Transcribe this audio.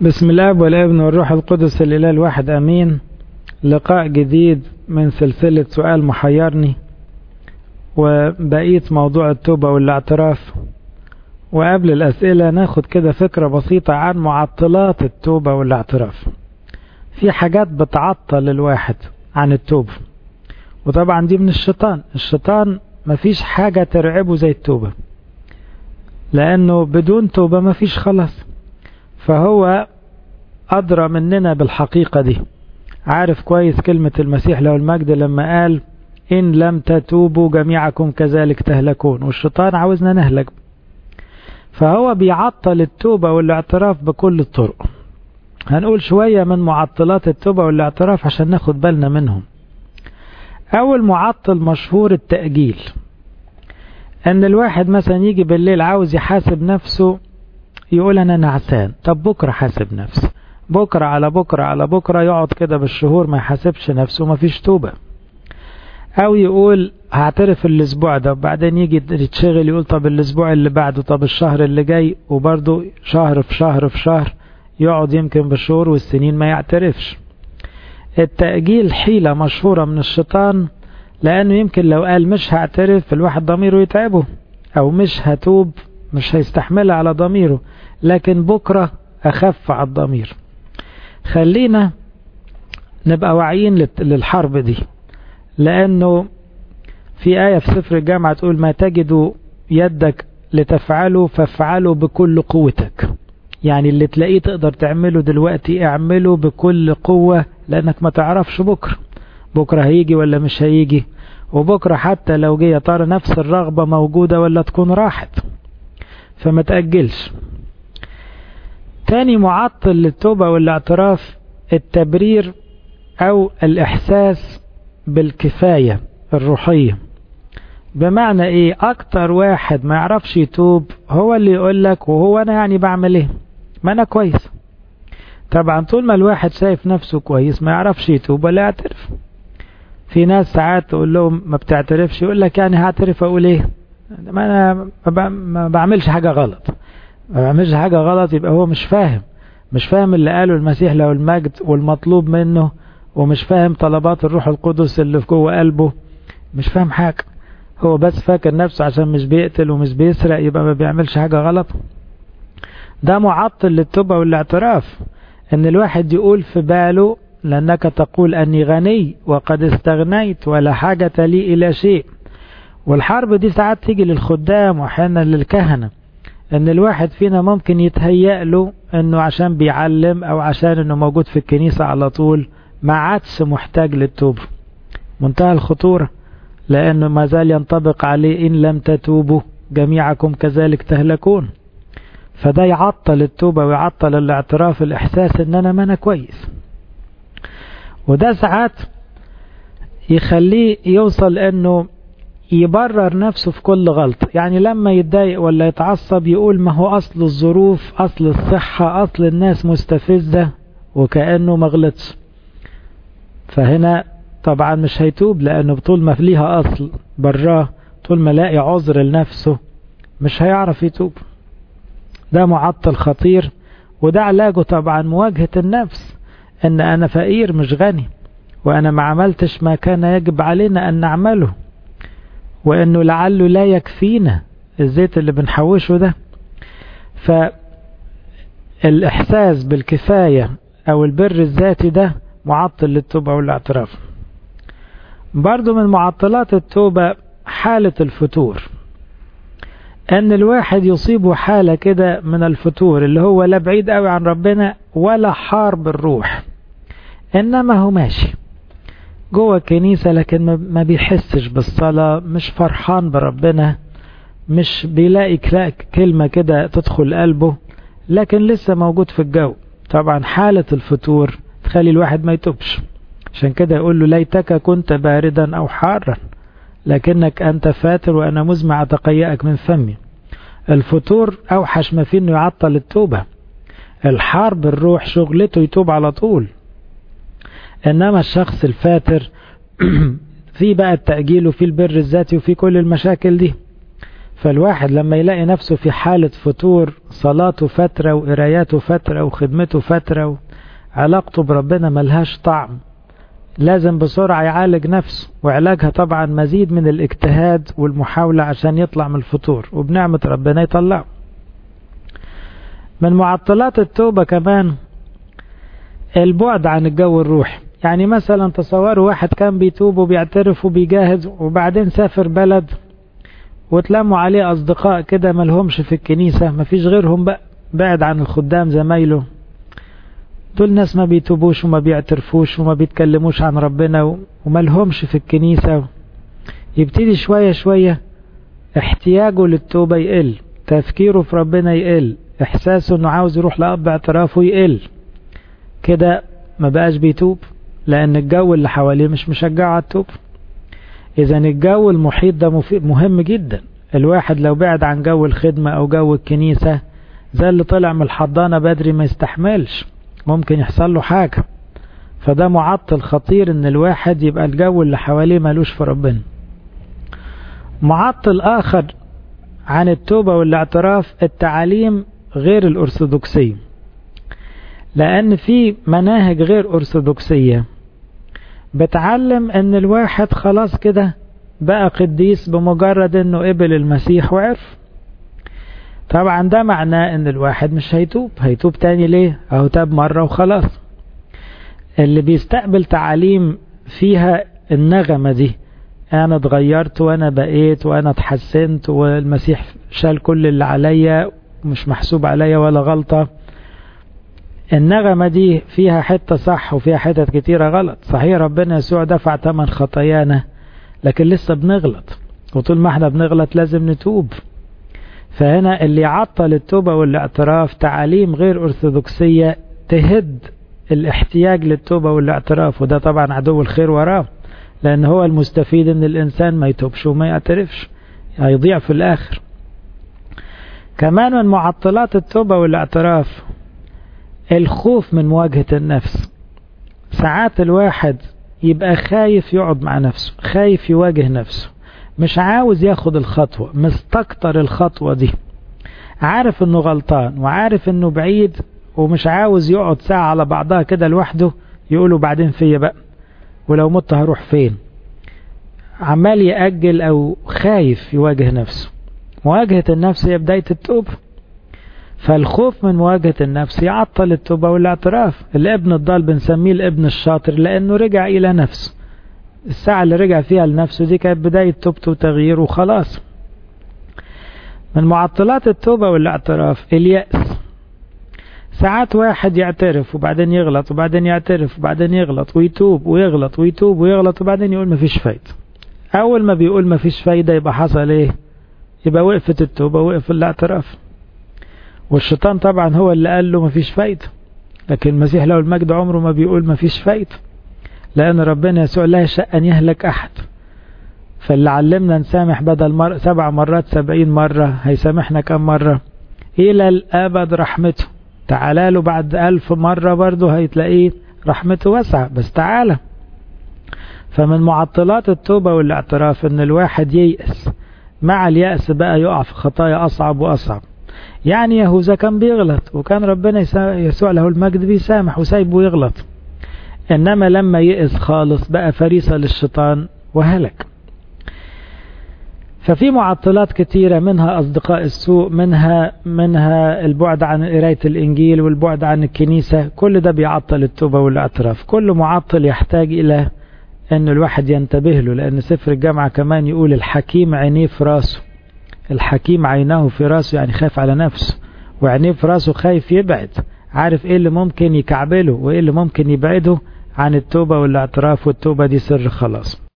بسم الله والابن والروح القدس الإله الواحد أمين. لقاء جديد من سلسلة سؤال محيرني وبقية موضوع التوبة والاعتراف. وقبل الأسئلة ناخد كده فكرة بسيطة عن معطلات التوبة والاعتراف. في حاجات بتعطل الواحد عن التوبة، وطبعا دي من الشيطان مفيش حاجة ترعبه زي التوبة، لأنه بدون توبة مفيش خلاص. فهو أدرى مننا بالحقيقة دي، عارف كويس كلمة المسيح له المجد لما قال إن لم تتوبوا جميعكم كذلك تهلكون، والشيطان عاوزنا نهلك. فهو بيعطل التوبة والاعتراف بكل الطرق. هنقول شوية من معطلات التوبة والاعتراف عشان ناخد بالنا منهم. أول معطل مشهور التأجيل، أن الواحد مثلا يجي بالليل عاوز يحاسب نفسه، يقول أنا نعسان، طب بكرة حاسب نفسي، بكرة على بكرة على بكرة، يقعد كده بالشهور ما يحاسبش نفسه، ما فيش توبة. أو يقول هعترف الأسبوع ده، وبعدين يجي يتشغل يقول طب الأسبوع اللي بعده، طب الشهر اللي جاي، وبرضه شهر في شهر في شهر، يقعد يمكن بالشهور والسنين ما يعترفش. التأجيل حيلة مشهورة من الشيطان، لأنه يمكن لو قال مش هعترف الواحد ضميره يتعبه، أو مش هتوب مش هيستحملها على ضميره، لكن بكرة أخف على الضمير. خلينا نبقى واعيين للحرب دي، لأنه في آية في سفر الجامعة تقول ما تجد يدك لتفعله فافعله بكل قوتك. يعني اللي تلاقيه تقدر تعمله دلوقتي اعمله بكل قوة، لأنك ما تعرفش بكرة هيجي ولا مش هيجي، وبكرة حتى لو جه يا ترى نفس الرغبة موجودة ولا تكون راحت، فما تأجلش. تاني معطل للتوبة والاعتراف التبرير أو الإحساس بالكفاية الروحية. بمعنى إيه؟ أكتر واحد ما يعرفش يتوب هو اللي يقولك وهو أنا يعني بعمل إيه؟ ما أنا كويس. طبعا طول ما الواحد شايف نفسه كويس ما يعرفش يتوب ولا يعترف. في ناس ساعات تقول لهم ما بتعترفش، يقول لك يعني هعترف أقول إيه؟ ما أنا ما بعملش حاجة غلط. ما بعملش حاجة غلط يبقى هو مش فاهم اللي قاله المسيح له المجد والمطلوب منه، ومش فاهم طلبات الروح القدس اللي في جوه قلبه، مش فاهم حاجة. هو بس فاكر نفسه عشان مش بيقتل ومش بيسرق يبقى ما بيعملش حاجة غلط. ده معطل للتوبة والاعتراف، ان الواحد يقول في باله لأنك تقول أني غني وقد استغنيت ولا حاجة لي إلى شيء. والحرب دي ساعات تيجي للخدام وأحيانا للكهنة، ان الواحد فينا ممكن يتهيأ له انه عشان بيعلم او عشان انه موجود في الكنيسة على طول ما عادش محتاج للتوبة. منتهى الخطورة، لانه ما زال ينطبق عليه ان لم تتوبوا جميعكم كذلك تهلكون. فده يعطل التوبة ويعطل الاعتراف، الاحساس ان انا ما انا كويس. وده ساعات يخليه يوصل انه يبرر نفسه في كل غلطة. يعني لما يتضايق ولا يتعصب يقول ما هو أصل الظروف، أصل الصحة، أصل الناس مستفزة، وكأنه ما غلطش. فهنا طبعا مش هيتوب، لأنه طول ما ليها أصل براه، طول ما لاقي عذر لنفسه مش هيعرف يتوب. ده معطل خطير، وده علاجه طبعا مواجهة النفس، ان انا فقير مش غني، وانا ما عملتش ما كان يجب علينا ان نعمله، وانه لعله لا يكفينا الزيت اللي بنحوشه ده. فالاحساس بالكفاية او البر الذاتي ده معطل للتوبة والاعتراف. برضو من معطلات التوبة حالة الفتور، ان الواحد يصيبه حالة كده من الفتور، اللي هو لا بعيد قوي عن ربنا ولا حار بالروح، انما هو ماشي جوه الكنيسة لكن ما بيحسش بالصلاة، مش فرحان بربنا، مش بيلاقي كلمة كده تدخل قلبه، لكن لسه موجود في الجو. طبعا حالة الفتور تخلي الواحد ما يتوبش. عشان كده يقول له ليتك كنت باردا أو حارا لكنك أنت فاتر وأنا مزمع أتقيأك من فمي. الفتور أوحش ما فيه إنه يعطل التوبة. الحار بالروح شغلته يتوب على طول، إنما الشخص الفاتر في بقى التأجيل وفي البر الذاتي وفي كل المشاكل دي. فالواحد لما يلاقي نفسه في حالة فتور، صلاته فترة وقراياته فترة وخدمته فترة وعلاقته بربنا ملهاش طعم، لازم بسرعة يعالج نفسه، وعلاجها طبعا مزيد من الاجتهاد والمحاولة عشان يطلع من الفتور، وبنعمة ربنا يطلعه. من معطلات التوبة كمان البعد عن الجو الروحي. يعني مثلا تصوروا واحد كان بيتوب وبيعترف وبيجاهد، وبعدين سافر بلد وتلموا عليه أصدقاء كده ملهمش في الكنيسة، مفيش غيرهم بقى، بعد عن الخدام زمايله، دول ناس ما بيتوبوش وما بيعترفوش وما بيتكلموش عن ربنا وملهمش في الكنيسة. يبتدي شوية شوية احتياجه للتوبة يقل، تفكيره في ربنا يقل، احساسه انه عاوز يروح لأب اعترافه يقل، كده ما بقاش بيتوب، لأن الجو اللي حواليه مش مشجعه على التوب. إذا الجو المحيط ده مهم جدا. الواحد لو بعد عن جو الخدمة أو جو الكنيسة، زي اللي طلع من الحضانة بدري ما يستحملش، ممكن يحصل له حاجة. فده معطل خطير ان الواحد يبقى الجو اللي حواليه مالوش في ربنا. معطل آخر عن التوبة والاعتراف التعاليم غير الأرثوذكسية، لأن في مناهج غير أرثوذكسية بتعلم ان الواحد خلاص كده بقى قديس بمجرد انه قبل المسيح وعرف. طبعا ده معناه ان الواحد مش هيتوب تاني. ليه؟ اهو تاب مرة وخلاص. اللي بيستقبل تعاليم فيها النغمة دي، انا اتغيرت وانا بقيت وانا اتحسنت والمسيح شال كل اللي عليا مش محسوب عليا ولا غلطة، النغمة دي فيها حتة صح وفيها حتة كتيرة غلط. صحيح ربنا يسوع دفع ثمن خطايانا، لكن لسه بنغلط، وطول ما احنا بنغلط لازم نتوب. فهنا اللي يعطل التوبة والاعتراف تعاليم غير أرثوذكسية تهد الاحتياج للتوبة والاعتراف، وده طبعا عدو الخير وراه، لأن هو المستفيد ان الإنسان ما يتوبش وما يعترفش، هيضيع في الآخر. كمان من معطلات التوبة والاعتراف الخوف من مواجهة النفس. ساعات الواحد يبقى خايف يقعد مع نفسه، خايف يواجه نفسه، مش عاوز ياخد الخطوة، مستكتر الخطوة دي، عارف انه غلطان وعارف انه بعيد، ومش عاوز يقعد ساعة على بعضها كده لوحده يقولوا بعدين فيا بقى، ولو مت هروح فين. عمال يأجل او خايف يواجه نفسه. مواجهة النفس هي بداية التوبة. فالخوف من مواجهة النفس يعطل التوبة والاعتراف. الابن الضال بنسميه الابن الشاطر لأنه رجع إلى نفسه. الساعة اللي رجع فيها لنفسه دي كانت بداية توبته وتغييره وخلاص. من معطلات التوبة والاعتراف اليأس. ساعات واحد يعترف وبعدين يغلط وبعدين يعترف وبعدين يغلط ويتوب ويغلط ويتوب ويغلط وبعدين يقول مفيش فايدة. أول ما بيقول مفيش فايدة يبقى حصل إيه؟ يبقى وقفت التوبة وقف الاعتراف. والشيطان طبعا هو اللي قال له مفيش فايدة، لكن المسيح له المجد عمره ما بيقول مفيش فايدة، لأن ربنا يسوع لا يشاء أن يهلك أحد. فاللي علمنا نسامح بدل 7 مرات 70 مرة، هيسامحنا كم مرة؟ إلى الأبد رحمته. تعالى له بعد 1000 مرة برضه هيتلاقيه رحمته واسعة، بس تعالى. فمن معطلات التوبة والاعتراف ان الواحد ييأس. مع اليأس بقى يقع في خطايا أصعب وأصعب. يعني يهوذا كان بيغلط وكان ربنا يسوع له المجد بيسامح وسايبه يغلط، إنما لما يئس خالص بقى فريسة للشيطان وهلك. ففي معطلات كتيرة، منها أصدقاء السوء، منها البعد عن قراية الإنجيل والبعد عن الكنيسة. كل ده بيعطل التوبة والاعتراف. كل معطل يحتاج إلى أن الواحد ينتبه له، لأن سفر الجامعة كمان يقول الحكيم عينيه في راسه. الحكيم عيناه في راسه يعني خايف على نفسه، وعينيه في راسه خايف يبعد، عارف ايه اللي ممكن يكعبله وايه اللي ممكن يبعده عن التوبة والاعتراف. والتوبة دي سر خلاص.